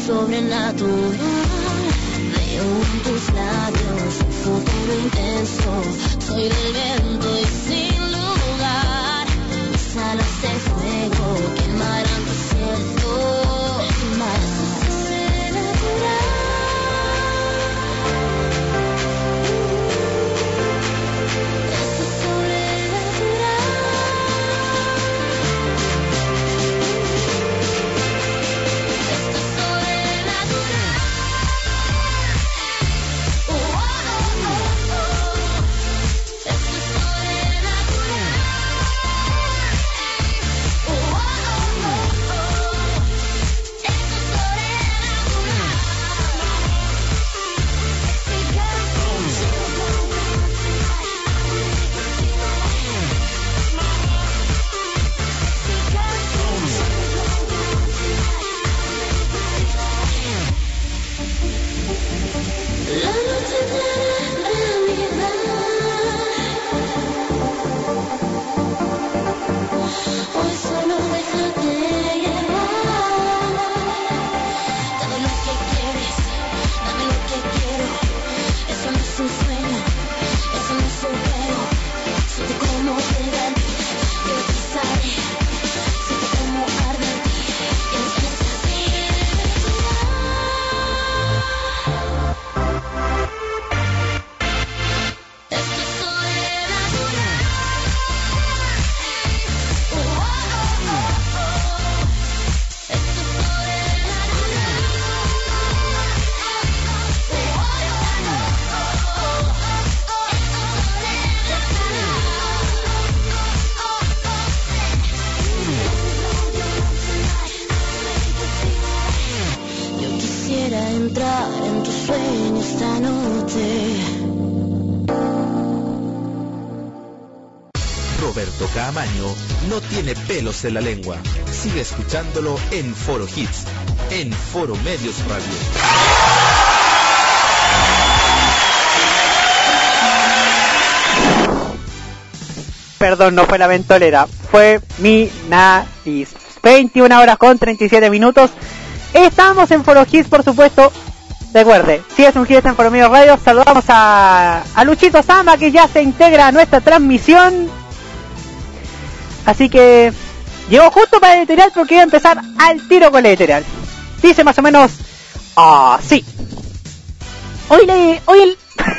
sobrenatural. Veo en tus labios un futuro intenso. Soy del viento y sin lugar. Mis alas de fuego quemarán tu cielo. Más sobrenatural. Esto es sobrenatural. Roberto Caamaño no tiene pelos en la lengua. Sigue escuchándolo en Foro Hits, en Foro Medios Radio. Perdón, no fue la ventolera, fue mi nariz. 21 horas con 37 minutos. Estamos en Foro Hits, por supuesto. Recuerde, si es un hit en Foro Medios Radio, saludamos a Luchito Sama, que ya se integra a nuestra transmisión. Así que llegó justo para el editorial, porque iba a empezar al tiro con el editorial. Dice más o menos así. Hoy el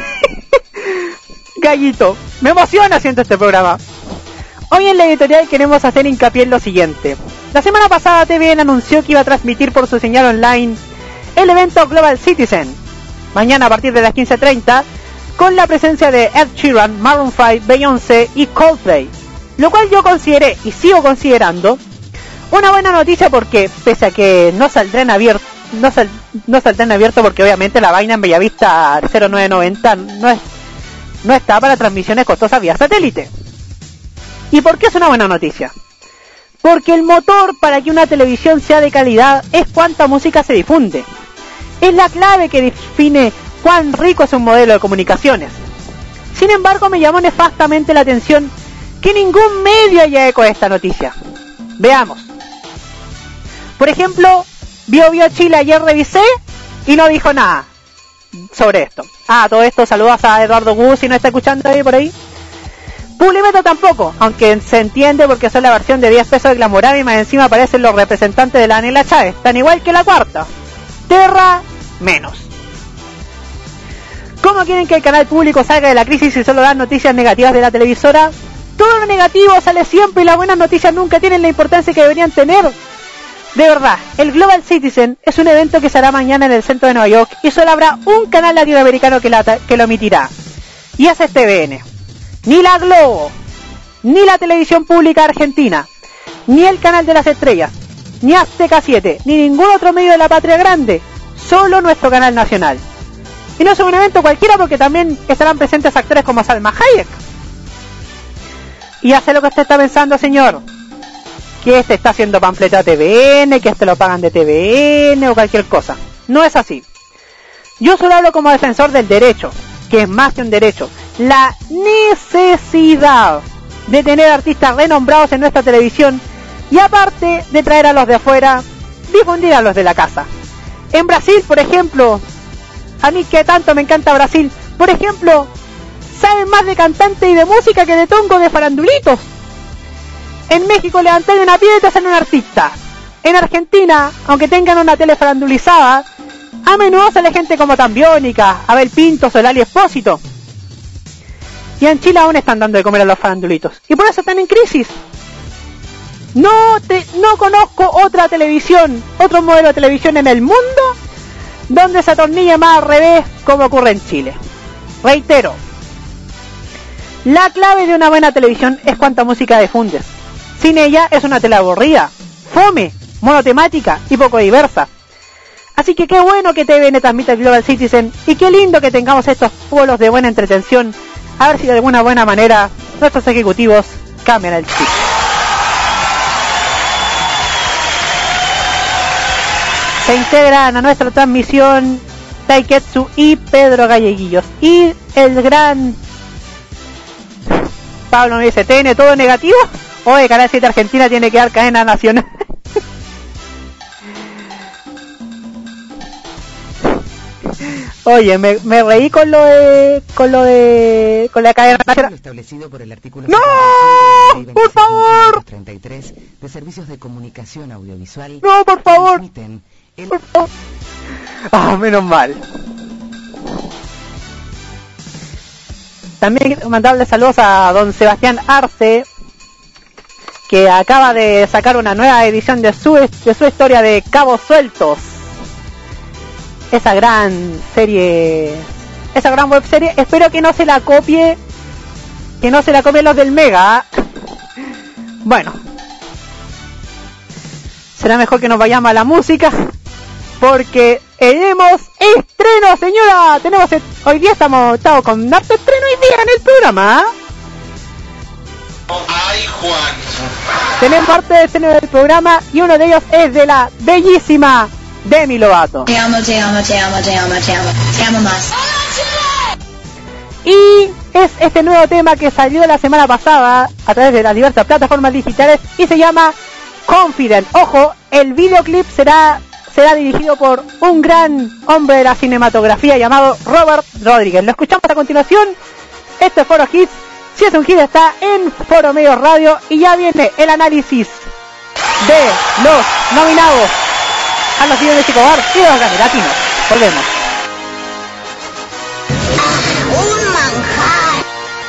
Gallito, me emociona haciendo este programa. Hoy en la editorial queremos hacer hincapié en lo siguiente. La semana pasada TVN anunció que iba a transmitir por su señal online el evento Global Citizen, mañana a partir de las 15:30, con la presencia de Ed Sheeran, Maroon 5, Beyoncé y Coldplay, lo cual yo consideré y sigo considerando una buena noticia, porque pese a que no saldrá en abierto, porque obviamente la vaina en Bellavista 0990 no está para transmisiones costosas vía satélite. ¿Y por qué es una buena noticia? Porque el motor para que una televisión sea de calidad es cuánta música se difunde. Es la clave que define cuán rico es un modelo de comunicaciones. Sin embargo, me llamó nefastamente la atención que ningún medio haya eco de esta noticia. Veamos. Por ejemplo, Bio Chile ayer revisé y no dijo nada sobre esto. Todo esto, saludos a Eduardo Gus, si no está escuchando ahí por ahí. Publimetro tampoco, aunque se entiende porque son la versión de 10 pesos de Glamorama y más encima aparecen los representantes de la Anela Chávez, tan igual que la cuarta. Terra, menos. ¿Cómo quieren que el canal público salga de la crisis si solo dan noticias negativas de la televisora? Todo lo negativo sale siempre y las buenas noticias nunca tienen la importancia que deberían tener. De verdad, el Global Citizen es un evento que se hará mañana en el centro de Nueva York y solo habrá un canal latinoamericano que lo emitirá. Y ese es TVN. Ni la Globo, ni la televisión pública argentina, ni el canal de las estrellas, ni Azteca 7, ni ningún otro medio de la patria grande, solo nuestro canal nacional. Y no es un evento cualquiera, porque también estarán presentes actores como Salma Hayek. Y hace lo que usted está pensando, señor, que este está haciendo panfleto a TVN, que este lo pagan de TVN o cualquier cosa. No es así. Yo solo hablo como defensor del derecho, que es más que un derecho, la necesidad de tener artistas renombrados en nuestra televisión, y aparte de traer a los de afuera, difundir a los de la casa. En Brasil, por ejemplo, a mí que tanto me encanta Brasil, por ejemplo, saben más de cantante y de música que de tongo de farandulitos. En México levantan una piedra y te hacen un artista. En Argentina, aunque tengan una tele farandulizada, a menudo sale gente como Tambiónica, Abel Pintos o Lali Espósito. Y en Chile aún están dando de comer a los farandulitos. Y por eso están en crisis. No conozco otra televisión, otro modelo de televisión en el mundo donde se atornille más al revés como ocurre en Chile. Reitero, la clave de una buena televisión es cuánta música difundes. Sin ella es una tele aburrida, fome, monotemática y poco diversa. Así que qué bueno que TVN transmite el Global Citizen y qué lindo que tengamos estos polos de buena entretención. A ver si de alguna buena manera nuestros ejecutivos cambian el chip. Se integran a nuestra transmisión Taiketsu y Pedro Galleguillos. Y el gran Pablo me dice, ¿TN todo negativo? Oye, Canal 7 Argentina tiene que dar cadena nacional. Oye, me reí con la cadena nacional. Establecido por el artículo ¡No! ¡Por favor! 33 de servicios de comunicación audiovisual. ¡No, por favor! El... Por favor. Ah, menos mal. También mandarle saludos a don Sebastián Arce, que acaba de sacar una nueva edición de su historia de Cabos Sueltos. Esa gran serie, esa gran web serie, espero que no se la copien los del Mega. Bueno, será mejor que nos vayamos a la música, porque tenemos estreno, señora. Hoy día estamos con harto estreno hoy día en el programa. ¡Ay, Juan! Tenemos parte de estreno del programa y uno de ellos es de la bellísima Demi Lovato. Te amo más. Y es este nuevo tema que salió la semana pasada a través de las diversas plataformas digitales y se llama Confident. Ojo, el videoclip será dirigido por un gran hombre de la cinematografía llamado Robert Rodríguez. Lo escuchamos a continuación. Este es Foro Hits. Si es un hit está en Foro Medios Radio y ya viene el análisis de los nominados a los Guiones de Chicobar y de los Grammy Latinos. Volvemos. Un manjar.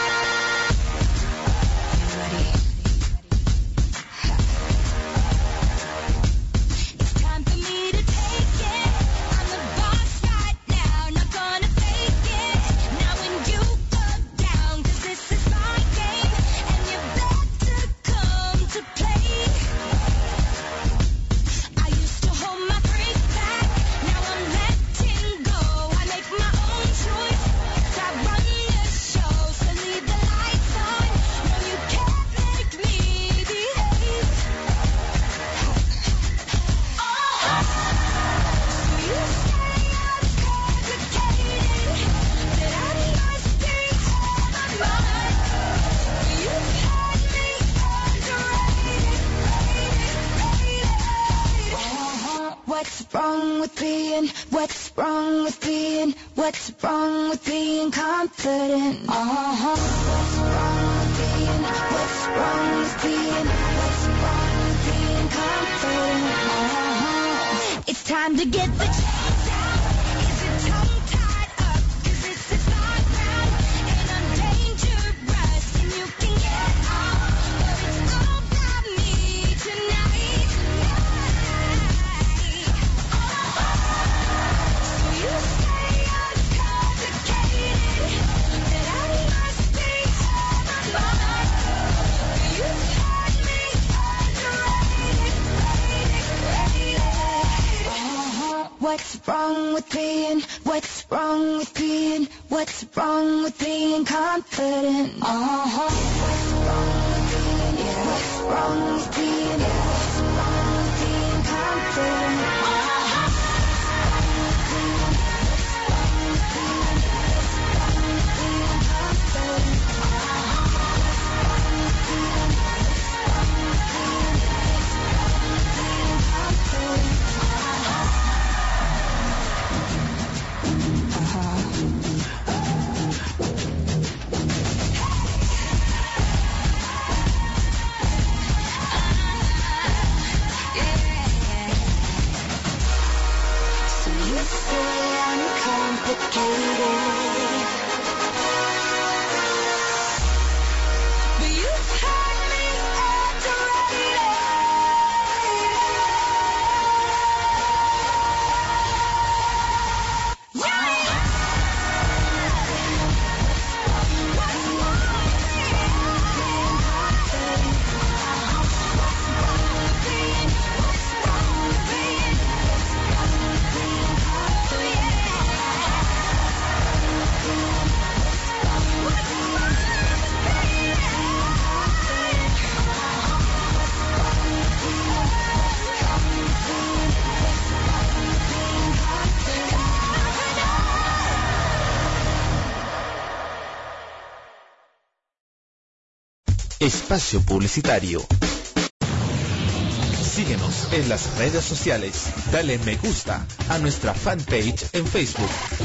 What's wrong with being confident? What's wrong with being confident? It's time to get the chains out. Is it tongue tied up? 'Cause it's a fly round and I'm dangerous and you can get off. But it's all about me tonight. So you say uncomplicated that I must be on my mind. You've had me underrated. What's wrong with being confident? What's wrong with being confident? Espacio publicitario. Síguenos en las redes sociales. Dale me gusta a nuestra fanpage en Facebook,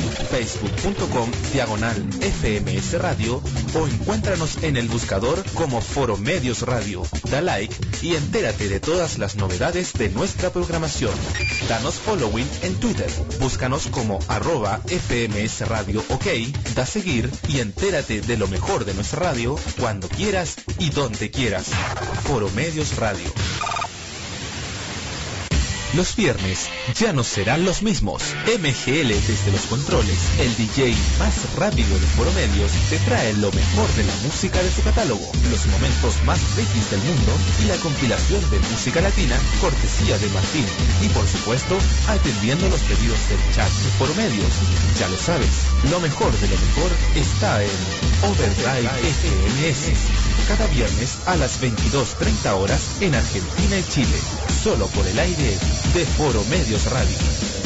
facebook.com/FMS Radio, o encuéntranos en el buscador como Foro Medios Radio. Da like y entérate de todas las novedades de nuestra programación. Danos following en Twitter. Búscanos como @FMS Radio OK. Da seguir y entérate de lo mejor de nuestra radio cuando quieras y donde quieras. Foro Medios Radio. Los viernes ya no serán los mismos. MGL desde los controles, el DJ más rápido de Foro Medios, te trae lo mejor de la música de su catálogo, los momentos más frikis del mundo y la compilación de música latina, cortesía de Martín. Y por supuesto, atendiendo los pedidos del chat de Foro Medios. Ya lo sabes, lo mejor de lo mejor está en Overdrive FMS. Cada viernes a las 22:30 horas en Argentina y Chile. Solo por el aire de Foro Medios Radio.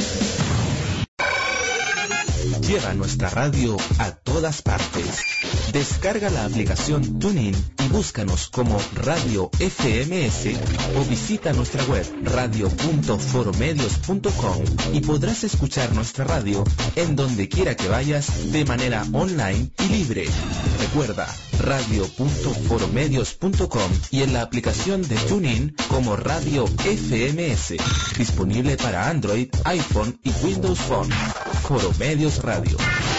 Lleva nuestra radio a todas partes. Descarga la aplicación TuneIn y búscanos como Radio FMS o visita nuestra web radio.foromedios.com y podrás escuchar nuestra radio en donde quiera que vayas de manera online y libre. Recuerda, radio.foromedios.com y en la aplicación de TuneIn como Radio FMS, disponible para Android, iPhone y Windows Phone. Foro Medios Radio.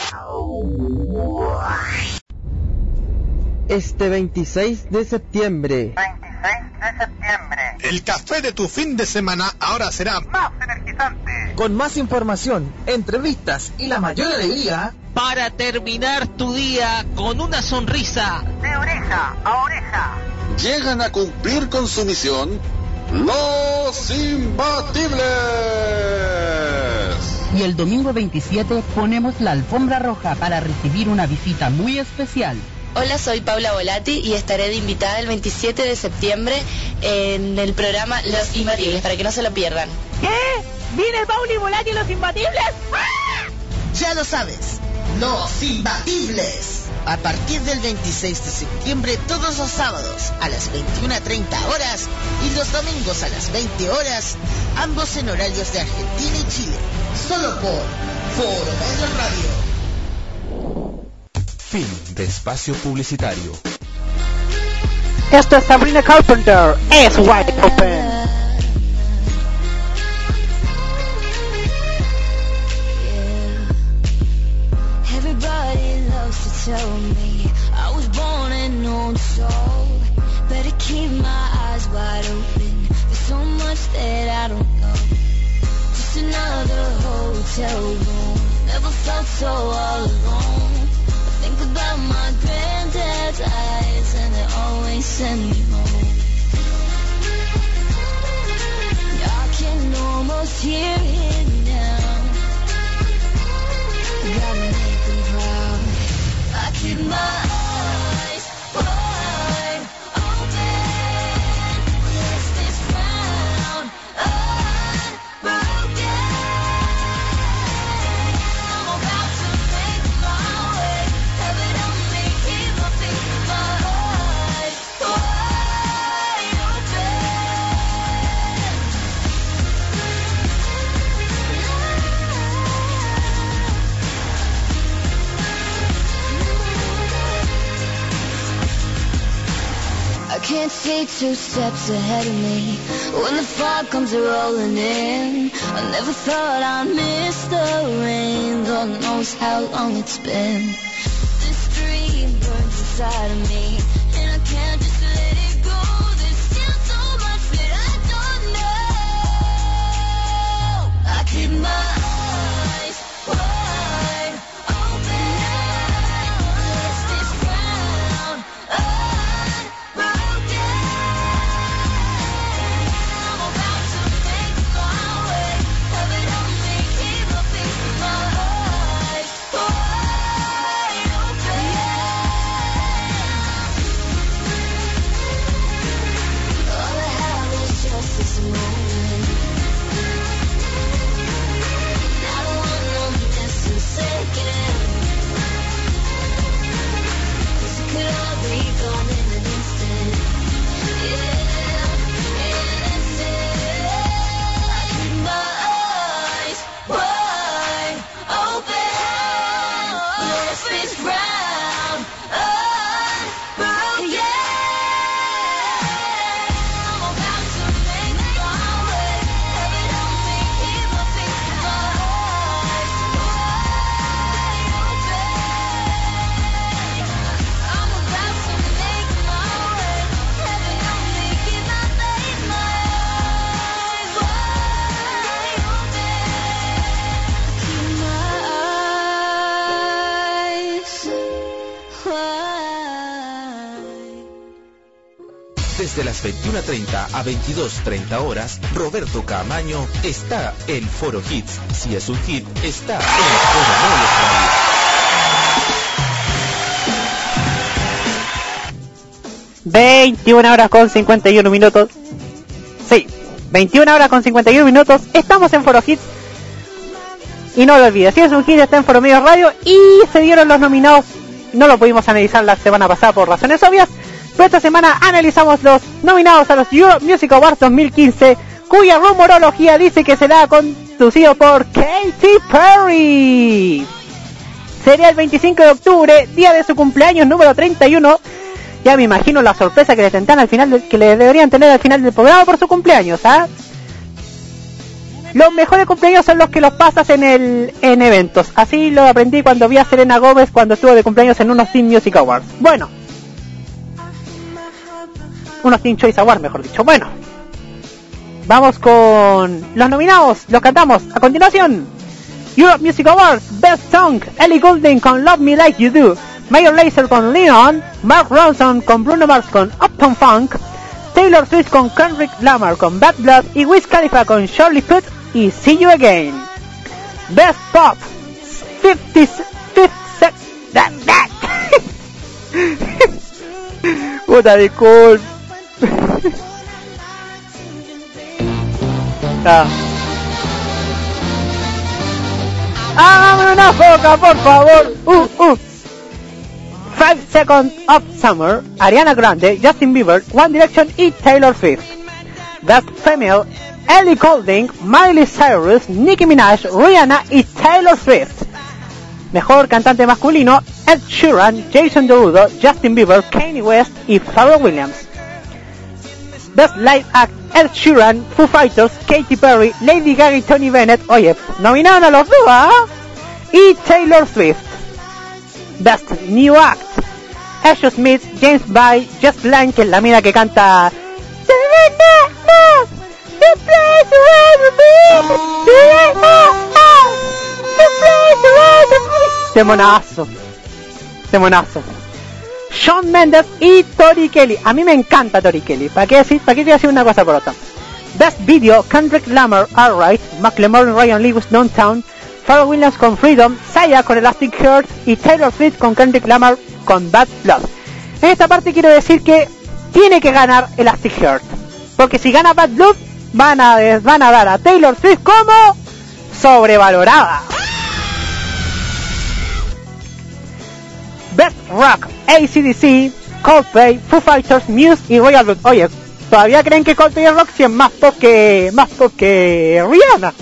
Este 26 de septiembre. El café de tu fin de semana ahora será más energizante. Con más información, entrevistas y la mayor alegría. Para terminar tu día con una sonrisa De oreja a oreja. Llegan a cumplir con su misión los imbatibles. Y el domingo 27 ponemos la alfombra roja para recibir una visita muy especial. Hola, soy Paula Volati y estaré de invitada el 27 de septiembre en el programa Los Imbatibles, para que no se lo pierdan. ¿Qué? ¿Viene Paula y Volati y los imbatibles? ¡Ah! Ya lo sabes, Los Imbatibles. A partir del 26 de septiembre, todos los sábados a las 21:30 horas y los domingos a las 20 horas, ambos en horarios de Argentina y Chile. Solo por Foro Medios Radio. Fin de espacio publicitario. Esto es Sabrina Carpenter, es Wide Open. Everybody loves to tell me I was born and known so. Better keep my eyes wide open. There's so much that I don't know. Just another hotel room. Never felt so all alone. Think about my granddad's eyes and they always send me home. I can almost hear it now. Gotta make them proud. I keep my eyes wide open. Let's this round unbroken. I'm about to make my way. Evidently keep my feet, my eyes wide open. see 2 steps ahead of me. When the fog comes rolling in, I never thought I'd miss the rain. God knows how long it's been. This dream burns inside of me, and I can't just let it go. There's still so much that I don't know. I keep my eyes wide open now. Lost this ground unbroken. I'm about to make my way. Heaven only keep my feet in my eyes wide open. All I have is just this moment. I don't want no guessing second, 'cause it could all be gone in an instant. Yeah, in an instant. I keep my eyes wide open. Lost this ground unbroken. I'm about to make my way. Heaven only keep my feet in my eyes wide open. I'm about to make my way. Heaven only keep my faith, my eyes wide open. Keep my eyes wide. Desde las 21:30 a 22:30 horas, Roberto Camaño está en Foro Hits. Si es un hit, está en Foro Medios Radio. 21 horas con 51 minutos. Sí, 21 horas con 51 minutos. Estamos en Foro Hits. Y no lo olvides, si es un hit está en Foro Medios Radio. Y se dieron los nominados. No lo pudimos analizar la semana pasada por razones obvias, pero esta semana analizamos los nominados a los Europe Music Awards 2015, cuya rumorología dice que será conducido por Katy Perry. Sería el 25 de octubre, día de su cumpleaños número 31. Ya me imagino la sorpresa que le tendrán al final que le deberían tener al final del programa por su cumpleaños, ¿ah? Los mejores cumpleaños son los que los pasas en eventos. Así lo aprendí cuando vi a Selena Gómez cuando estuvo de cumpleaños en unos Teen Music Awards. Bueno, unos Teen Choice Awards, mejor dicho. Bueno, vamos con los nominados. Los cantamos a continuación. Europe Music Awards Best Song: Ellie Goulding con Love Me Like You Do, Major Lazer con Lean On, Mark Ronson con Bruno Mars con Uptown Funk, Taylor Swift con Kendrick Lamar con Bad Blood y Wiz Khalifa con Charlie Puth y See You Again. Best Pop 55 Puta disculpa. Hágame una foca, por favor. 5 Seconds of Summer, Ariana Grande, Justin Bieber, One Direction y Taylor Swift. Best Female, Ellie Goulding, Miley Cyrus, Nicki Minaj, Rihanna y Taylor Swift. Mejor cantante masculino, Ed Sheeran, Jason Derulo, Justin Bieber, Kanye West y Pharrell Williams. Best Live Act, Ed Sheeran, Foo Fighters, Katy Perry, Lady Gaga y Tony Bennett. Oye, nominaron a los dos, ¿ah? Y Taylor Swift. Best New Act, Asher Smith, James Bay, Just Blank, que es la mina que canta Temonazo. Shawn Mendes y Tori Kelly. A mí me encanta Tori Kelly. ¿Para qué te voy a decir una cosa por otra? Best Video, Kendrick Lamar, Alright, Macklemore, Ryan Lewis, Downtown, Pharrell Williams con Freedom, Sia con Elastic Heart y Taylor Swift con Kendrick Lamar con Bad Blood. En esta parte quiero decir que tiene que ganar Elastic Heart, porque si gana Bad Blood van a dar a Taylor Swift como sobrevalorada. Best Rock, AC/DC, Coldplay, Foo Fighters, Muse y Royal Blood. Oye, ¿todavía creen que Coldplay es rock si es más pop que Rihanna?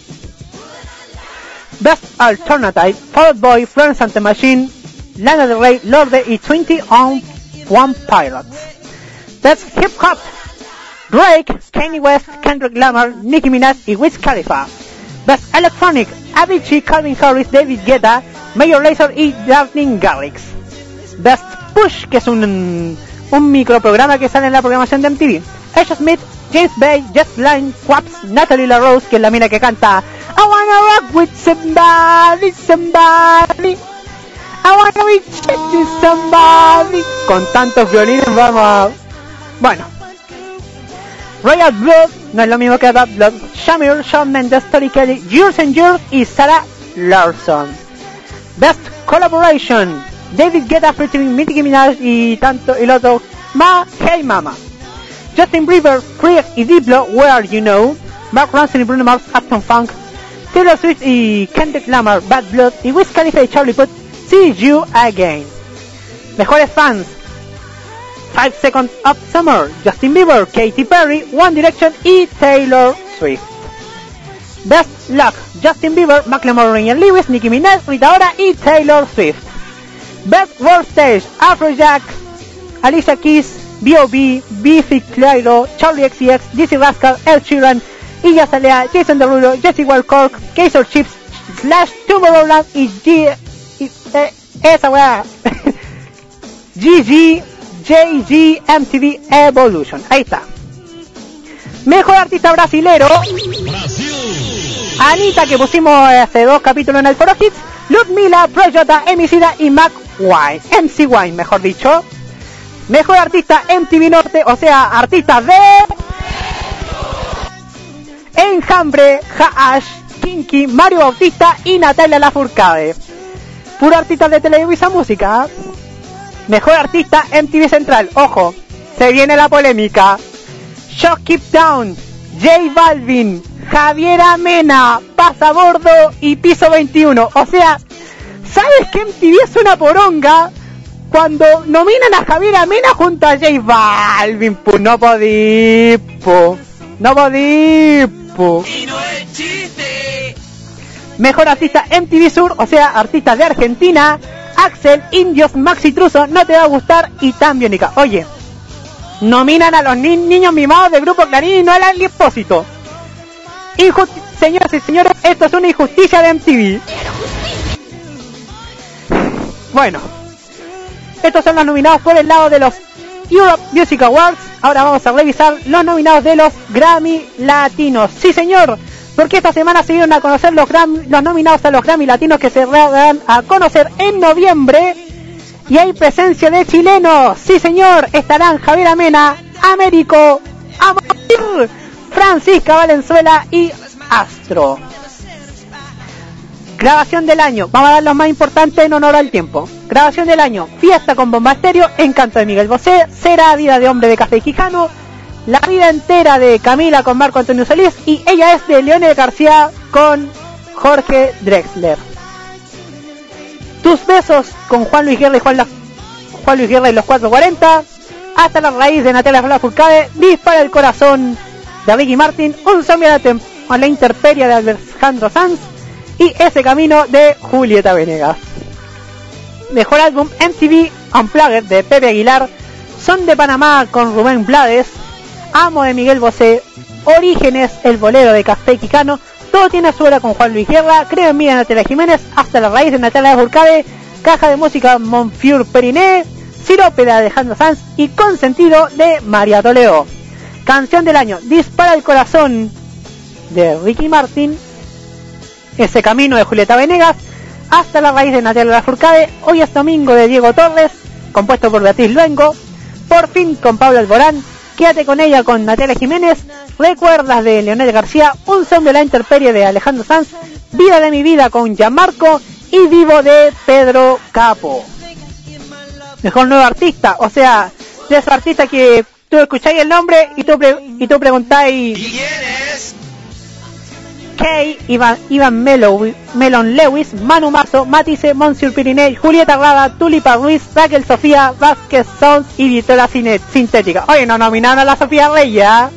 Best Alternative, Fall Out Boy, Florence and the Machine, Lana Del Rey, Lorde y 20 on One Pilots. Best Hip Hop, Drake, Kanye West, Kendrick Lamar, Nicki Minaj y Wiz Khalifa. Best Electronic, Avicii, Calvin Harris, David Guetta, Major Lazer y Darling Garrix. Best Push, que es un microprograma que sale en la programación de MTV. Ash Smith, James Bay, Jess Line, Quaps, Natalie LaRose, que es la mina que canta I wanna rock with somebody, somebody, I wanna be with somebody. Con tantos violines vamos a... Bueno, Royal Blood, no es lo mismo que Bad Blood. Shamir, Shawn Mendes, Tori Kelly, Years and Years y Sarah Larson. Best Collaboration, David Guetta featuring Nicki Minaj y tanto el otro Hey Mama. Justin Bieber, Creed y Diplo, Where Are You Know. Mark Ronson y Bruno Mars, Uptown Funk. Taylor Swift y Kendrick Lamar, Bad Blood. Y Wiz Khalifa y Charlie Puth, See You Again. Mejores fans, 5 Seconds of Summer, Justin Bieber, Katy Perry, One Direction y Taylor Swift. Best Luck, Justin Bieber, Macklemore, Ryan Lewis, Nicki Minaj, Rita Ora y Taylor Swift. Best World Stage, Afrojack, Alicia Keys, B.O.B., Biffy Clyro, Charlie XCX, Dizzy Rascal, Ed Sheeran, Iggy Azalea, Jason Derulo, Jesse Wildcork, Kaiser Chiefs, Slash, Tomorrowland y esa weá JG MTV Evolution. Ahí está. Mejor artista brasilero, Anitta, que pusimos hace 2 capítulos en el Foro Hits, Ludmilla, Projota, Emicida y MC Wine, mejor dicho. Mejor artista MTV Norte, o sea, artistas de Enjambre, Haash, Kinky, Mario Bautista y Natalia Lafourcade. Puro artista de Televisa Música. Mejor artista MTV Central, ojo, se viene la polémica. Shock Keep Down, J Balvin, Javiera Mena, Pasabordo y Piso 21. O sea, ¿sabes que MTV es una poronga? Cuando nominan a Javiera Mena junto a J Balvin, pues no podí, po. No podí, po. Y no es chiste. Mejor artista MTV Sur, o sea, artistas de Argentina, Axel, Indios, Maxi Truso, No Te Va a Gustar y Tan Biónica. Oye, nominan a los niños mimados del Grupo Clarín y no a Lali Espósito. Señoras y señores, esto es una injusticia de MTV. Bueno, estos son los nominados por el lado de los Europe Music Awards. Ahora vamos a revisar los nominados de los Grammy Latinos. Sí, señor, porque esta semana se dieron a conocer los nominados a los Grammy Latinos, que se van a conocer en noviembre. Y hay presencia de chilenos. Sí, señor, estarán Javiera Mena, Américo, Amor, Francisca Valenzuela y Astro. Grabación del año, vamos a dar los más importantes en honor al tiempo. Grabación del año, Fiesta con Bomba Estéreo, Encanto de Miguel Bosé, Será Vida de Hombre de Café Quijano, La Vida Entera de Camila con Marco Antonio Solís y Ella es de Leonel García con Jorge Drexler. Tus besos con Juan Luis Guerra y los 440, Hasta la raíz de Natalia Lafourcade, Dispara el corazón de Ricky Martin, Un zombie a la intemperie de Alejandro Sanz y Ese camino de Julieta Venegas. Mejor álbum MTV Unplugged de Pepe Aguilar, Son de Panamá con Rubén Blades, Amo de Miguel Bosé, Orígenes, El bolero de Café Quijano, Todo tiene su hora con Juan Luis Guerra, Creo en mí de Natalia Jiménez, Hasta la raíz de Natalia Lafourcade, Caja de música Monfior Periné, Sirope de Alejandro Sanz y Consentido de María Toledo. Canción del año, Dispara el corazón de Ricky Martin, Ese camino de Julieta Venegas, Hasta la raíz de Natalia Lafourcade, Hoy es domingo de Diego Torres, compuesto por Beatriz Luengo, Por fin con Pablo Alborán, Quédate con ella con Natalia Jiménez, Recuerdas de Leonel García, Un zombie a la intemperie de Alejandro Sanz, Vida de mi vida con Gianmarco y Vivo de Pedro Capo. Mejor nuevo artista, o sea, de esos artistas que tú escucháis el nombre y tú preguntáis ¿y quién es? Kay, Iván Melon Lewis, Manu Mazo, Matisse, Monsieur Piriney, Julieta Rada, Tulipa Ruiz, Raquel Sofía, Vázquez Sons y Victoria Sintética. Oye, no nominaron a la Sofía Reyes.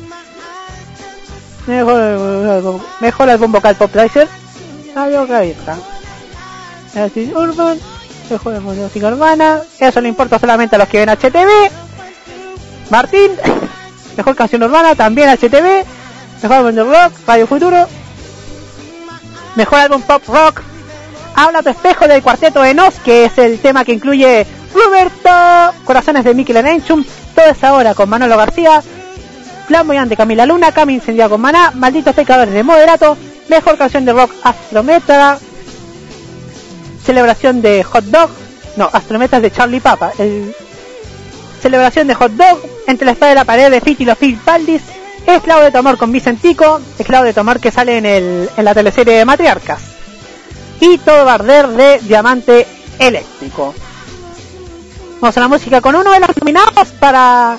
Mejor álbum vocal pop tracer. Ahí está. Urban, mejor música urbana. Eso le importa solamente a los que ven HTV. Martín, mejor canción urbana, también HTV, mejor álbum de rock, Radio Futuro, mejor álbum pop rock, Habla tu espejo del Cuarteto de Nos, que es el tema que incluye Roberto, Corazones de Mikel Enchum, Todo es ahora con Manolo García, Flamboyante Camila Luna, Cami Incendiada con Maná, Malditos Pecadores de Moderato, mejor canción de rock Astrometra, celebración de Hot Dog, no, Astrometra es de Charlie Papa, celebración de Hot Dog, Entre la espada y la pared de Fiti y los Phil Paldis, Esclavo de tu amor con Vicentico, Esclavo de tu amor que sale en la teleserie de Matriarcas, y Todo Barder de Diamante Eléctrico. Vamos a la música con uno de los nominados para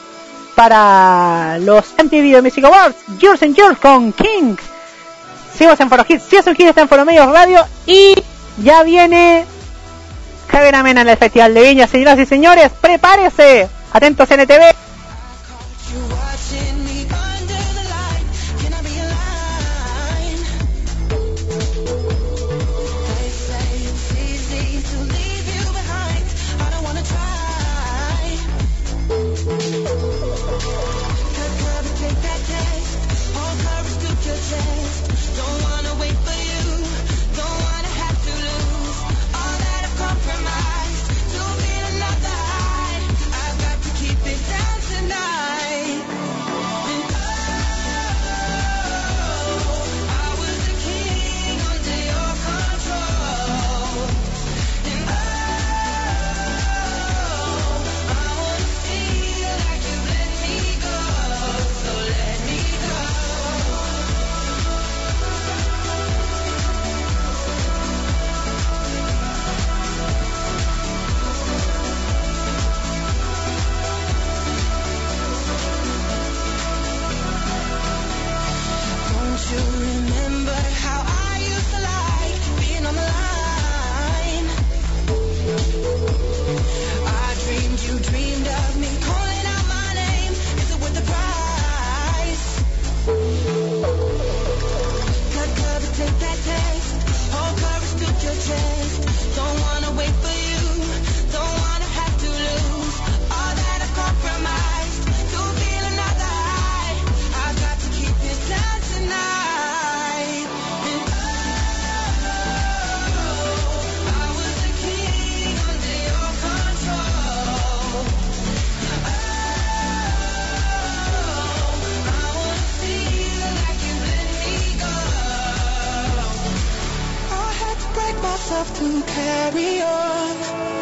los MTV Video Music Awards, Yours and Yours con King. Seguimos en Foro Hits, si es un hit está en Foro Medios Radio y ya viene Javier Amena en el Festival de Viña. Señoras y señores, prepárese, atentos NTV. To carry on,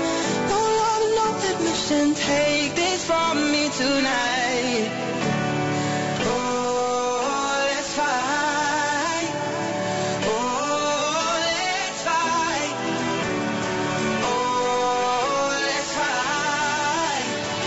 no love, no admission. Take this from me tonight. Oh, let's fight. Oh, let's fight. Oh, let's fight.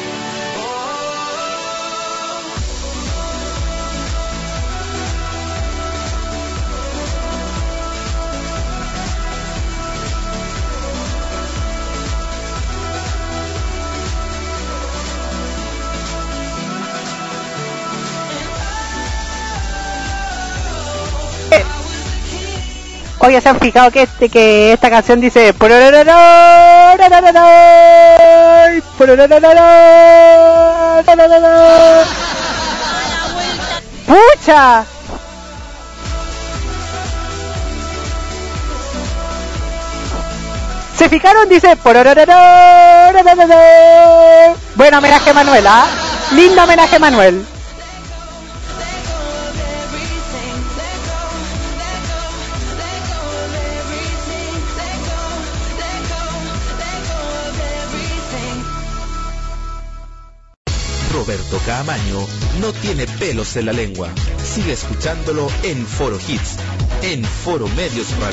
Oye, se han fijado que esta canción dice ¡pucha! ¿Se fijaron? Dice buen homenaje a Manuel, ¿ah? Lindo homenaje a Manuel. Roberto Caamaño no tiene pelos en la lengua. Sigue escuchándolo en Foro Hits, en Foro Medios Radio.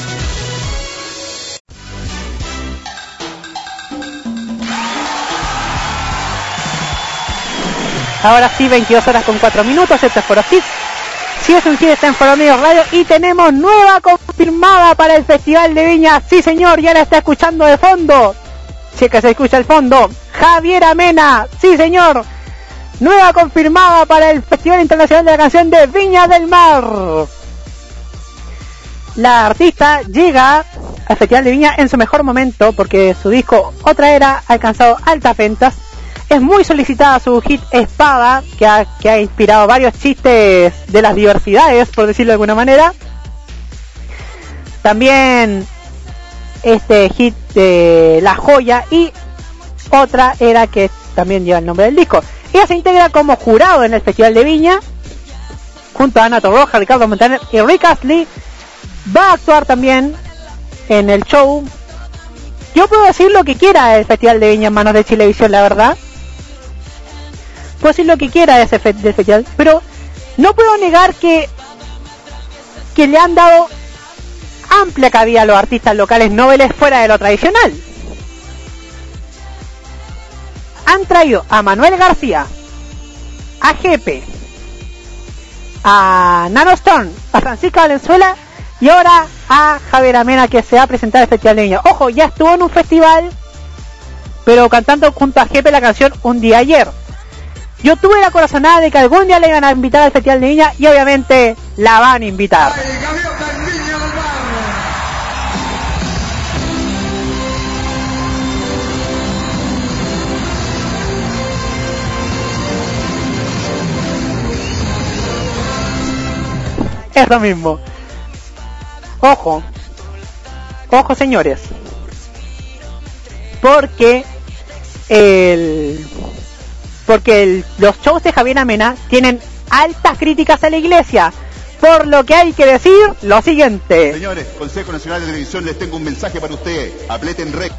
Ahora sí, 22 horas con 4 minutos, esto es Foro Hits. Si es un hit está en Foro Medios Radio y tenemos nueva confirmada para el Festival de Viña. Sí señor, ya la está escuchando de fondo. Si es que se escucha el fondo. Javier Amena, sí señor, nueva confirmada para el Festival Internacional de la Canción de Viña del Mar. La artista llega al Festival de Viña en su mejor momento porque su disco Otra Era ha alcanzado altas ventas. es muy solicitada su hit Espada, que ha inspirado varios chistes de las diversidades, por decirlo de alguna manera. También este hit de La Joya, y otra era que también lleva el nombre del disco. Ella se integra como jurado en el Festival de Viña junto a Ana Torroja, Ricardo Montaner y Rick Astley. Va a actuar también en el show. Yo puedo decir lo que quiera del Festival de Viña en manos de Chilevisión, la verdad. Puedo decir lo que quiera de ese del festival, pero no puedo negar que le han dado amplia cabida a los artistas locales noveles fuera de lo tradicional. Han traído a Manuel García, a Jepe, a Nano Stone, a Francisca Valenzuela y ahora a Javier Amena, que se va a presentar al Festival de Viña. Ojo, ya estuvo en un festival, pero cantando junto a Jepe la canción Un Día Ayer. Yo tuve la corazonada de que algún día le iban a invitar al Festival de Viña, y obviamente la van a invitar. Es lo mismo. Ojo, señores, porque los shows de Javier Amena tienen altas críticas a la iglesia, por lo que hay que decir lo siguiente. Señores, Consejo Nacional de Televisión, les tengo un mensaje para ustedes. Aprieten rec.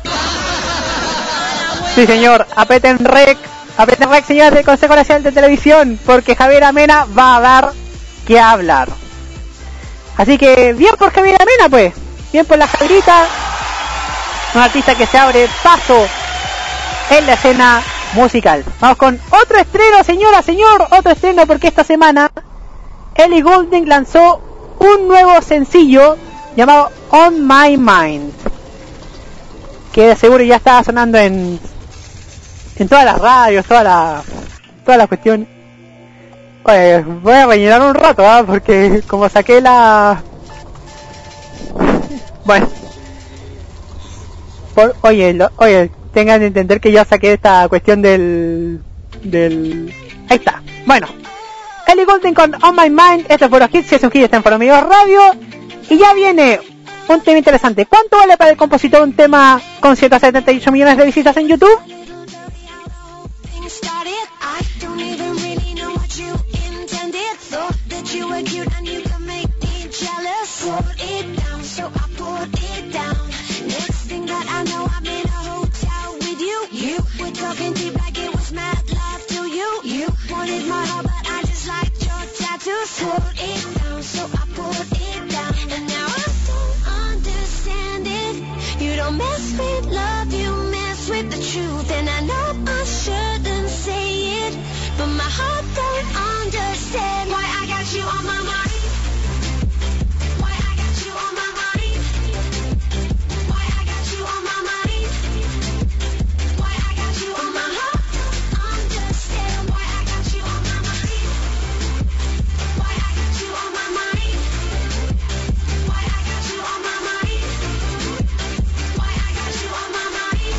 Sí, señor, aprieten rec, señores del Consejo Nacional de Televisión, porque Javier Amena va a dar que hablar. Así que bien por Javier Amena, pues, bien por la Javierita, un artista que se abre paso en la escena musical. Vamos con otro estreno, señora, señor, otro estreno, porque esta semana Ellie Goulding lanzó un nuevo sencillo llamado On My Mind, que de seguro ya estaba sonando en todas las radios, toda la cuestión. Oye, voy a rellenar un rato, porque como saqué la... Bueno. Oye, tengan que entender que ya saqué esta cuestión del... Ahí está. Bueno. Ellie Goulding con On My Mind. Esto es Foro Hits, si es un hit está en Foro Amigos Radio. Y ya viene un tema interesante. ¿Cuánto vale para el compositor un tema con 178 millones de visitas en YouTube? You were cute and you could make me jealous. Put it down, so I put it down. Next thing that I know, I'm in a hotel with you. You were talking deep like it was mad love to you. You wanted my heart, but I just liked your tattoos. Put it down, so I put it down. And now I don't understand it. You don't mess with love, you mess with the truth. And I know I shouldn't say it, but my heart don't understand why I got you on my mind. Why I got you on my mind. Why I got you on my mind. Why I got you on my heart. Understand why I got you on my mind. Why I got you on my mind. Why I got you on my mind. Why I got you on my mind.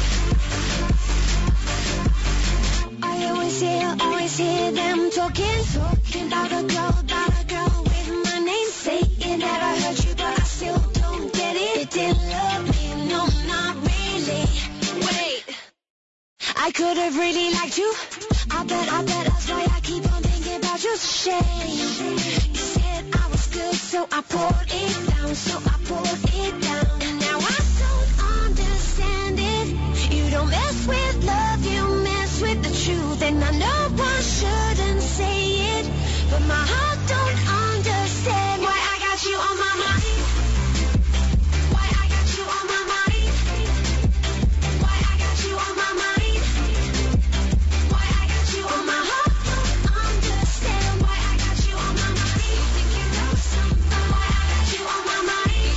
I always hear them talking about a girl with my name, saying that I hurt you, but I still don't get it. It didn't love me, no, not really. Wait, I could have really liked you. I bet that's why I keep on thinking about you. Shame, you said I was good, so I poured it down, and now I don't understand it. You don't mess with love, you mess with the truth, and I know I shouldn't say it, but my heart don't understand why I got you on my mind. Why I got you on my mind. Why I got you on my mind. Why I got you on my heart don't understand why I got you on my mind. You think you know something? Why I got you on my mind.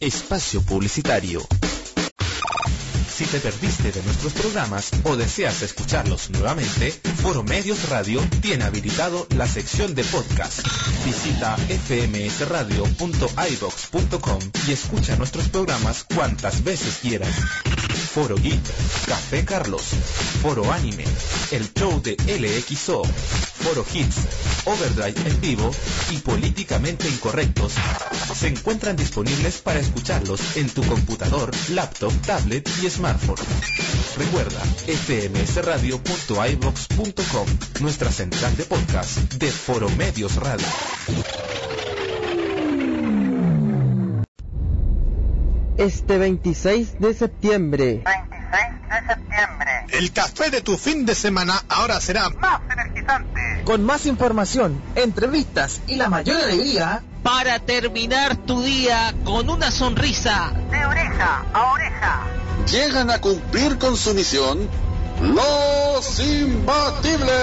Espacio publicitario. Si te perdiste de nuestros programas o deseas escucharlos nuevamente, Foro Medios Radio tiene habilitado la sección de podcast. Visita fmsradio.ibox.com y escucha nuestros programas cuantas veces quieras. Foro Geek, Café Carlos, Foro Anime, el show de LXO, Foro Hits, Overdrive en vivo y Políticamente Incorrectos se encuentran disponibles para escucharlos en tu computador, laptop, tablet y smartphone. Recuerda, fmsradio.ibox.com, nuestra central de podcast de Foro Medios Radio. Este 26 de septiembre. El café de tu fin de semana ahora será más energizante. Con más información, entrevistas y la mayor alegría. Para terminar tu día con una sonrisa. De oreja a oreja. Llegan a cumplir con su misión los imbatibles.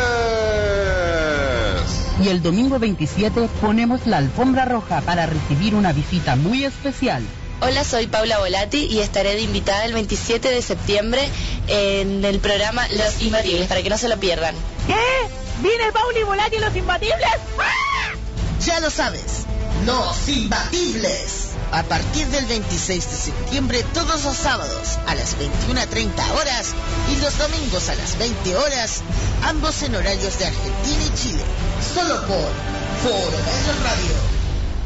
Y el domingo 27 ponemos la alfombra roja para recibir una visita muy especial. Hola, soy Paula Volati y estaré de invitada el 27 de septiembre en el programa Los Imbatibles, para que no se lo pierdan. ¿Qué? ¿Viene Paula y Volati y Los Imbatibles? ¡Ah! Ya lo sabes, Los Imbatibles. A partir del 26 de septiembre, todos los sábados a las 21:30 horas y los domingos a las 20 horas, ambos en horarios de Argentina y Chile, solo por Foro Medios Radio.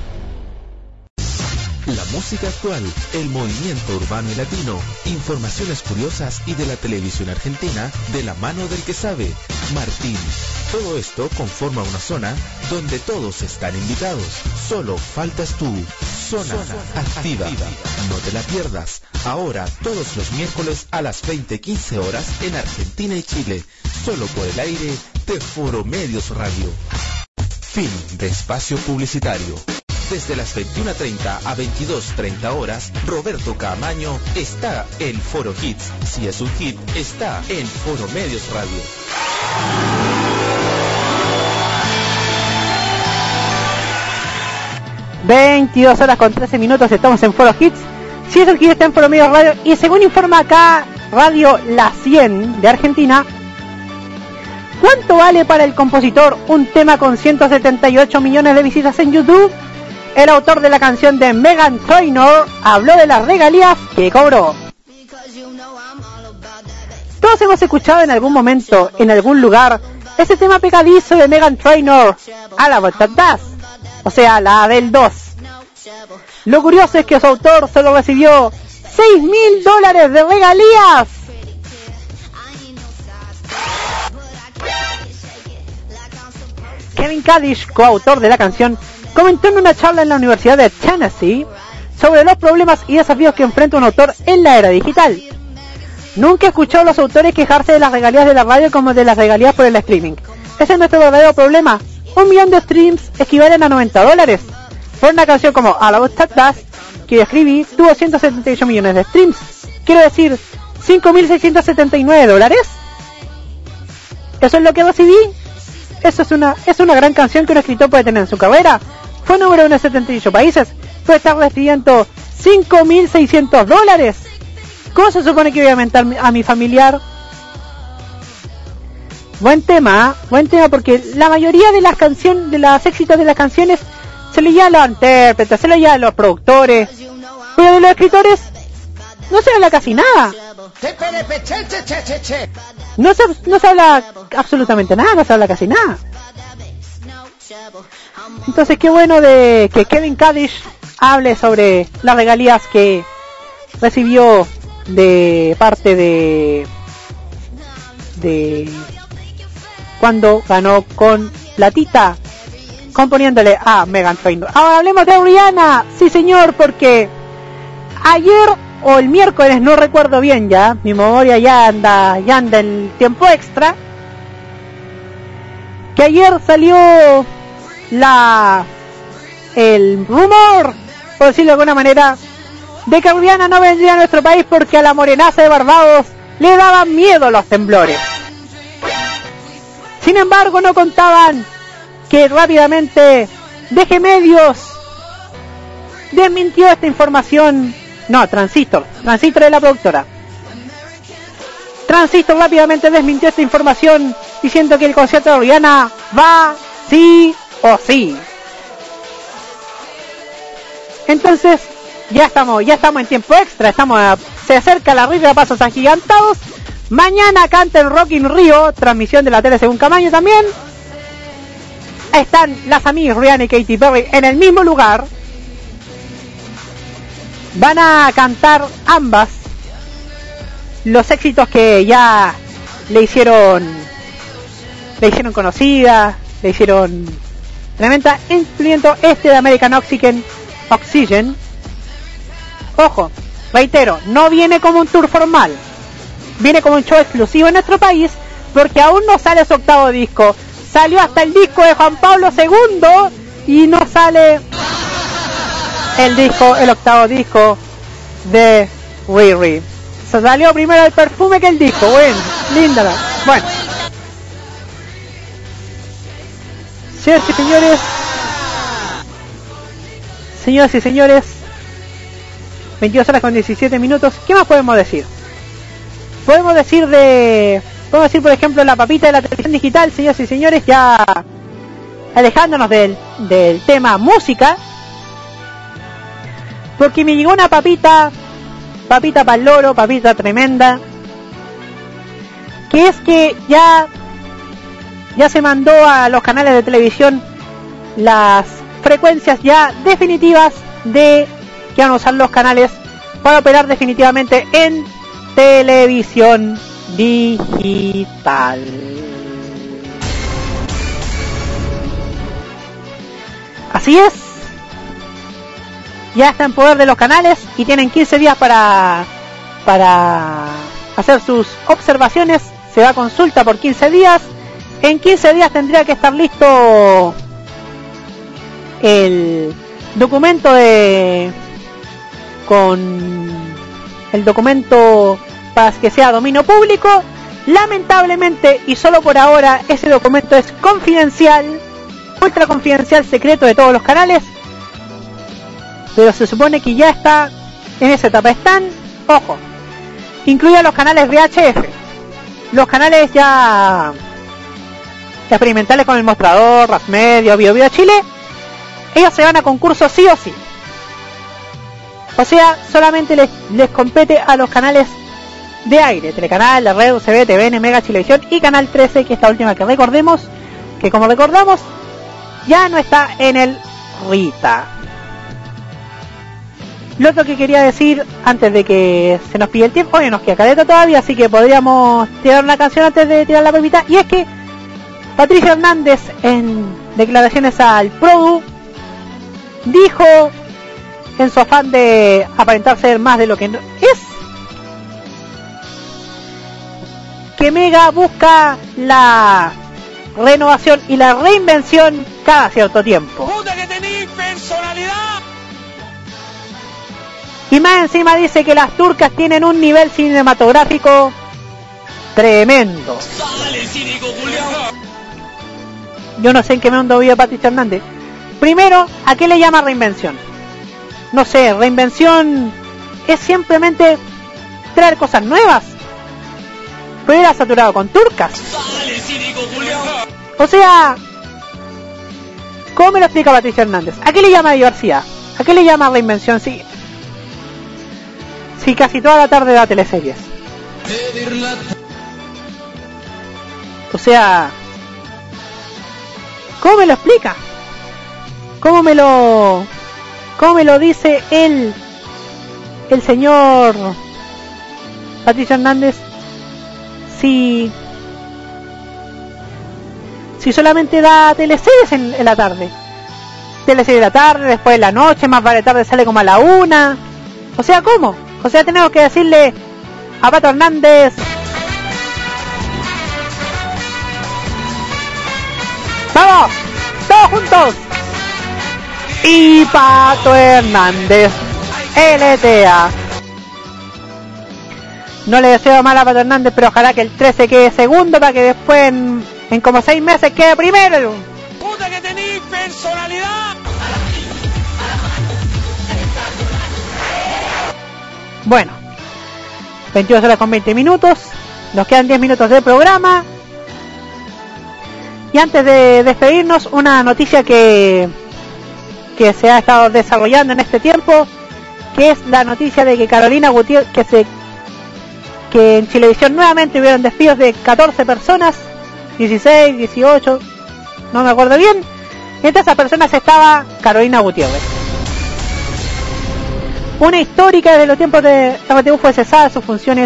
La música actual, el movimiento urbano y latino, informaciones curiosas y de la televisión argentina, de la mano del que sabe, Martín. Todo esto conforma una zona donde todos están invitados. Solo faltas tú. Zona activa. No te la pierdas. Ahora, todos los miércoles a las 20:15 horas en Argentina y Chile. Solo por el aire de Foro Medios Radio. Fin de espacio publicitario. Desde las 21:30 a 22:30 horas, Roberto Camaño está en Foro Hits. Si es un hit, está en Foro Medios Radio. 22 horas con 13 minutos, estamos en Foro Hits. Si es el hit, está en Foro Medios Radio. Y según informa acá Radio La 100 de Argentina, ¿cuánto vale para el compositor un tema con 178 millones de visitas en YouTube? El autor de la canción de Meghan Trainor habló de las regalías que cobró. Todos hemos escuchado en algún momento, en algún lugar, ese tema pegadizo de Meghan Trainor, a la Batatas, o sea, la del 2. Lo curioso es que su autor solo recibió $6.000 de regalías. Kevin Kaddish, coautor de la canción, comentó en una charla en la Universidad de Tennessee sobre los problemas y desafíos que enfrenta un autor en la era digital. Nunca he escuchado a los autores quejarse de las regalías de la radio como de las regalías por el streaming. Ese es nuestro verdadero problema. 1 millón de streams equivalen a $90. Por una canción como All About That Bass, que yo escribí, tuvo 178 millones de streams. Quiero decir, $5.679. Eso es lo que recibí. Eso es una gran canción que un escritor puede tener en su carrera. Fue número 1 en 78 países. Puede estar recibiendo $5.600. ¿Cómo se supone que voy a aumentar a mi familiar? Buen tema porque la mayoría de las canciones, de los éxitos de las canciones, se le lleva a los intérpretes, se le lleva a los productores. Pero de los escritores, no se habla casi nada. No se habla absolutamente nada, no se habla casi nada. Entonces qué bueno de que Kevin Kaddish hable sobre las regalías que recibió de parte de cuando ganó con platita componiéndole a Meghan Trainor. Ahora hablemos de Rihanna, sí señor, porque ayer o el miércoles, no recuerdo bien ya, mi memoria ya anda en tiempo extra, que ayer salió el rumor, por decirlo de alguna manera, de que Rihanna no vendría a nuestro país porque a la morenaza de Barbados le daban miedo los temblores. Sin embargo, no contaban que rápidamente DG Medios desmintió esta información. No, Transistor es la productora. Transistor rápidamente desmintió esta información diciendo que el concierto de Rihanna va sí o sí. Entonces ya estamos en tiempo extra, se acerca la rifa a pasos agigantados. Mañana canta el Rock in Rio, transmisión de la tele según Camaño también. Están las amigas Rihanna y Katy Perry en el mismo lugar. Van a cantar ambas los éxitos que ya le hicieron conocida, le hicieron tremenda, incluyendo este de American Oxygen. Ojo, reitero, no viene como un tour formal, viene como un show exclusivo en nuestro país, porque aún no sale su octavo disco. Salió hasta el disco de Juan Pablo II y no sale el octavo disco de Riri. Se salió primero el perfume que el disco. Bueno, linda. Bueno, señoras y señores, 22 horas con 17 minutos. ¿Qué más podemos decir? Podemos decir, por ejemplo, la papita de la televisión digital, señoras y señores, ya alejándonos del tema música, porque me llegó una papita para el loro, papita tremenda, que es que ya se mandó a los canales de televisión las frecuencias ya definitivas de que van a usar los canales para operar definitivamente en televisión digital. Así es, ya está en poder de los canales y tienen 15 días para hacer sus observaciones. Se va a consulta por 15 días. En 15 días tendría que estar listo el documento para que sea dominio público. Lamentablemente, y solo por ahora, ese documento es confidencial, ultra confidencial, secreto de todos los canales, pero se supone que ya está en esa etapa. Están, ojo, incluidos los canales VHF, los canales ya experimentales con el mostrador, Ras Media, Bio Chile. Ellos se van a concurso sí o sí. O sea, solamente les compete a los canales de aire, Telecanal, La Red, UCB, TVN, Mega, Chilevisión y Canal 13, que esta última que recordemos, que como recordamos, ya no está en el RITA. Lo otro que quería decir, antes de que se nos pille el tiempo, hoy nos queda caleta todavía, así que podríamos tirar una canción antes de tirar la pepita, y es que Patricia Hernández, en declaraciones al Produ, dijo, en su afán de aparentar ser más de lo que no es, que Mega busca la renovación y la reinvención cada cierto tiempo. ¡Puta que tenés personalidad! Y más encima dice que las turcas tienen un nivel cinematográfico tremendo. ¡Sale, cínico, Julián! Yo no sé en qué mundo vive Patricia Hernández. Primero, ¿a qué le llama reinvención? No sé, reinvención es simplemente traer cosas nuevas. Pero era saturado con turcas. ¡Sale, cínico, Julián! O sea, ¿cómo me lo explica Patricia Hernández? ¿A qué le llama diversidad? ¿A qué le llama reinvención? Sí, casi toda la tarde da teleseries. O sea, ¿cómo me lo explica? ¿Cómo me lo dice el señor Patricio Hernández? Si solamente da teleseries en la tarde. Teleseries de la tarde, después de la noche, más vale tarde sale como a la 1. O sea, ¿cómo? O sea, tenemos que decirle a Pato Hernández: ¡vamos! ¡Todos juntos! Y Pato Hernández, LTA. No le deseo mal a Pato Hernández, pero ojalá que el 13 quede segundo para que después en como 6 meses quede primero. ¡Puta que tenés personalidad! Bueno, 22 horas con 20 minutos. Nos quedan 10 minutos de programa. Y antes de despedirnos, una noticia que se ha estado desarrollando en este tiempo, que es la noticia de que Carolina Gutiérrez, que en Chilevisión nuevamente hubieron despidos de 14 personas, 16, 18, no me acuerdo bien. Entre esas personas estaba Carolina Gutiérrez. Una histórica de los tiempos de RTU fue cesada de sus funciones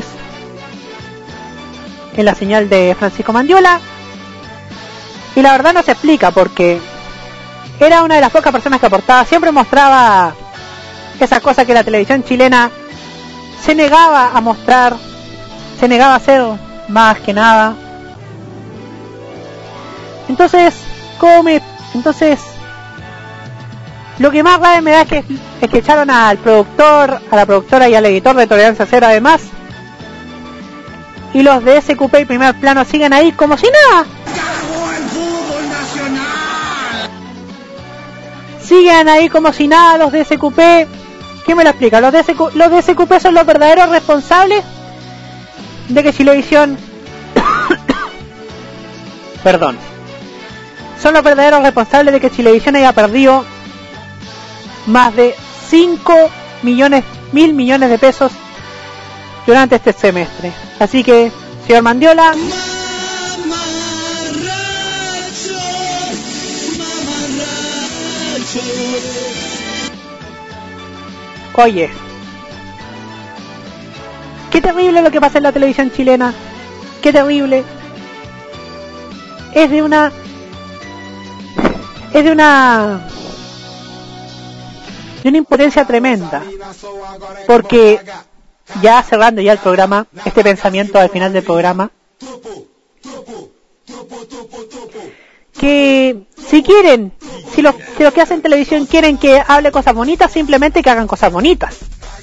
en la señal de Francisco Mandiola. Y la verdad no se explica, porque era una de las pocas personas que aportaba, siempre mostraba esa cosa que la televisión chilena se negaba a mostrar, se negaba a hacer más que nada. Entonces, lo que más rabia me da es que echaron al productor, a la productora y al editor de Tolerancia Cero además. Y los de SQP y Primer Plano siguen ahí como si nada. Siguen ahí como si nada los de SQP. ¿Quién me lo explica? Los de SQP son los verdaderos responsables de que Chilevisión perdón, son los verdaderos responsables de que Chilevisión haya perdido más de 5.000 millones de pesos durante este semestre. Así que, señor Mandiola, oye, qué terrible lo que pasa en la televisión chilena. Qué terrible. Es de una impotencia tremenda. Porque ya cerrando ya el programa, este pensamiento al final del programa, que si quieren, si los que hacen televisión quieren que hable cosas bonitas, simplemente que hagan cosas bonitas.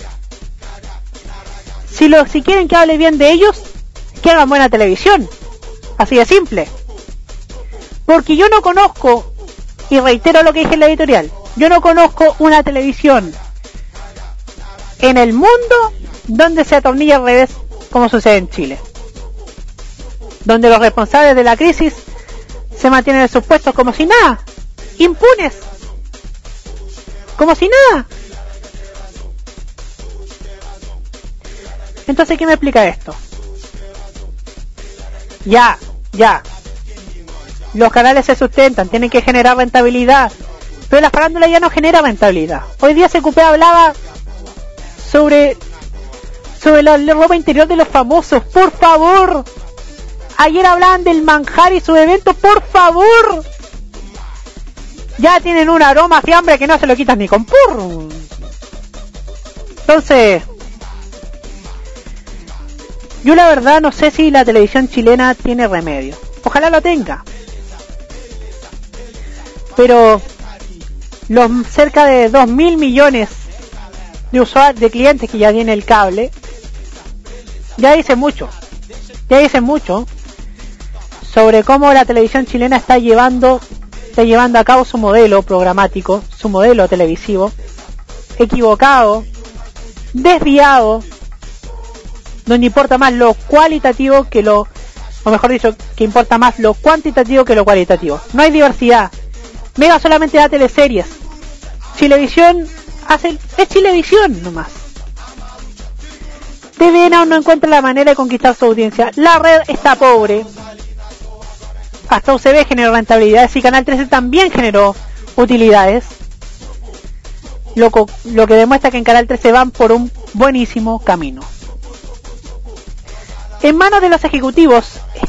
Si quieren que hable bien de ellos, que hagan buena televisión. Así de simple. Porque yo no conozco, y reitero lo que dije en la editorial, yo no conozco una televisión en el mundo donde se atornilla al revés como sucede en Chile, donde los responsables de la crisis se mantienen en sus puestos como si nada, impunes, como si nada. Entonces, ¿qué me explica esto? Ya, los canales se sustentan, tienen que generar rentabilidad, pero la farándula ya no genera rentabilidad. Hoy día SQP hablaba sobre la ropa interior de los famosos, por favor. Ayer hablaban del manjar y su evento, por favor. Ya tienen un aroma a fiambre que no se lo quitan ni con purro. Entonces, yo la verdad no sé si la televisión chilena tiene remedio. Ojalá lo tenga. Pero los cerca de 2.000 millones de usuarios, de clientes que ya tiene el cable, ya dicen mucho sobre cómo la televisión chilena está llevando a cabo su modelo programático, su modelo televisivo, equivocado, desviado, donde importa más lo cualitativo que o mejor dicho, que importa más lo cuantitativo que lo cualitativo. No hay diversidad. Mega solamente da teleseries. Chilevisión es Chilevisión nomás. TVN aún no encuentra la manera de conquistar su audiencia. La red está pobre. Hasta UCB generó rentabilidades y Canal 13 también generó utilidades. Lo que demuestra que en Canal 13 van por un buenísimo camino. En manos de los ejecutivos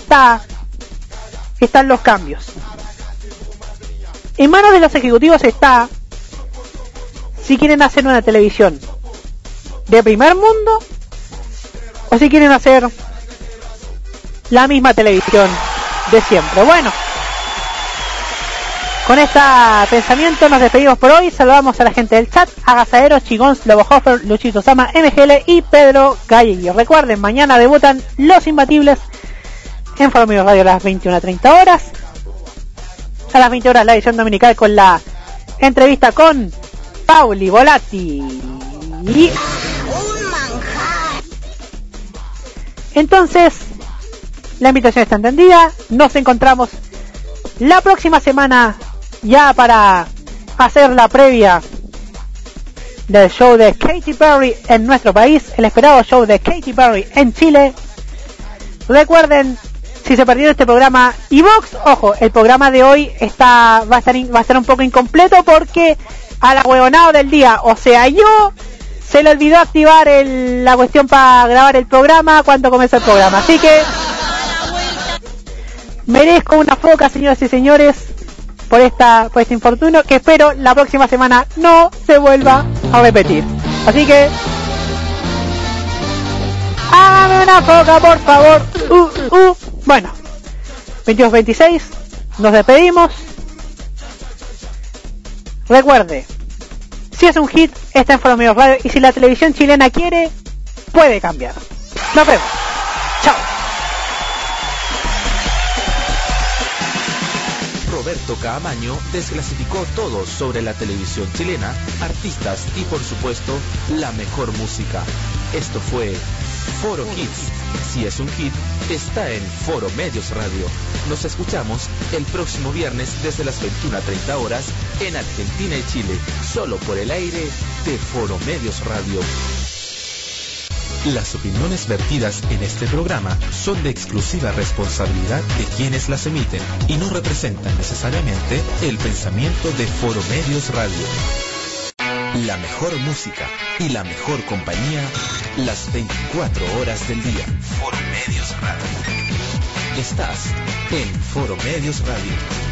están los cambios. En manos de los ejecutivos está si quieren hacer una televisión de primer mundo o si quieren hacer la misma televisión de siempre. Bueno, con este pensamiento nos despedimos por hoy. Saludamos a la gente del chat: Agasaderos, Chigons, Lobohofer, Luchito Sama, MGL y Pedro Gallegui. Recuerden, mañana debutan Los Imbatibles en Foro Medio Radio a las 21:30 horas. A las 20 horas la edición dominical con la entrevista con Pauli Volatti. Un manjar. Entonces, la invitación está entendida. Nos encontramos la próxima semana ya para hacer la previa del show de Katy Perry en nuestro país, el esperado show de Katy Perry en Chile. Recuerden, si se perdieron este programa iVox, ojo, el programa de hoy va a estar un poco incompleto porque al ahueonado del día, o sea yo, se le olvidó activar la cuestión para grabar el programa cuando comenzó el programa, así que merezco una foca, señoras y señores, por este infortunio que espero la próxima semana no se vuelva a repetir. Así que hágame una foca, por favor. Bueno, 22-26, nos despedimos. Recuerde, si es un hit, está en Foro Medios Radio, y si la televisión chilena quiere, puede cambiar. Nos vemos. Chao. Roberto Caamaño desclasificó todo sobre la televisión chilena, artistas y por supuesto la mejor música. Esto fue Foro Kids. Si es un hit, está en Foro Medios Radio. Nos escuchamos el próximo viernes desde las 21:30 horas en Argentina y Chile, solo por el aire de Foro Medios Radio. Las opiniones vertidas en este programa son de exclusiva responsabilidad de quienes las emiten y no representan necesariamente el pensamiento de Foro Medios Radio. La mejor música y la mejor compañía las 24 horas del día. Foro Medios Radio. Estás en Foro Medios Radio.